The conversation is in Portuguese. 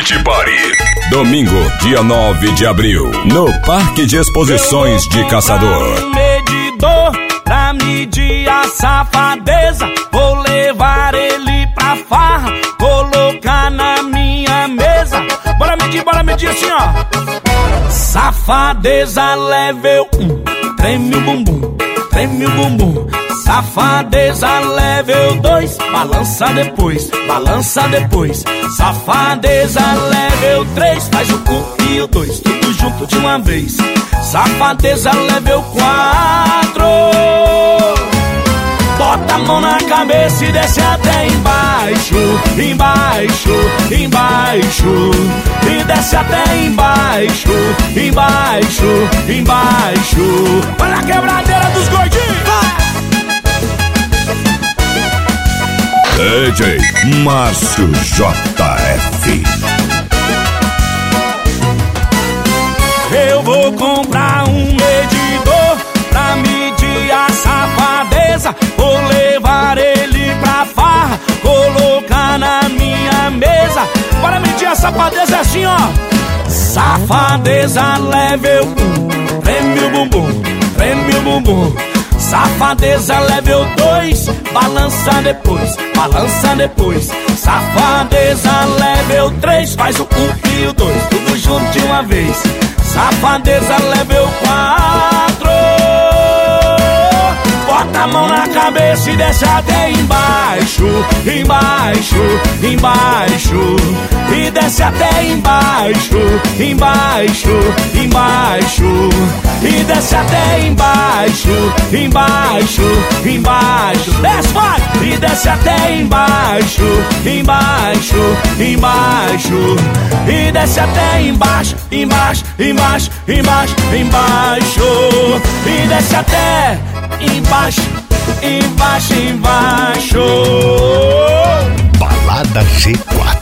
Beach Party. Domingo, dia 9 de abril, no Parque de Exposições de Caçador. Um medidor pra medir a safadeza. Vou levar ele pra farra, colocar na minha mesa. Bora medir assim, ó. Safadeza level 1, treme o bumbum, treme o bumbum. Safadeza level 2, balança depois, balança depois. Safadeza level 3, faz o 1 e o 2, tudo junto de uma vez. Safadeza level 4, bota a mão na cabeça e desce até embaixo, embaixo, embaixo. E desce até embaixo, embaixo, embaixo. Olha a quebradeira dos gordinhos. DJ Márcio JF. Eu vou comprar um medidor pra medir a safadeza. Vou levar ele pra farra, colocar na minha mesa. Bora medir a safadeza assim, ó. Safadeza level 1, treme o bumbum, treme o bumbum. Safadeza level 2, balança depois, balança depois. Safadeza level 3, faz o 1 e o 2, tudo junto de uma vez. Safadeza level 4, bota a mão na cabeça e desce até embaixo, embaixo, embaixo. E desce até embaixo, embaixo, embaixo. E desce até embaixo, embaixo, embaixo. Desce, vai! E desce até embaixo, embaixo, embaixo. E desce até embaixo, embaixo, embaixo, embaixo, embaixo. E desce até embaixo, embaixo, embaixo. Balada G4.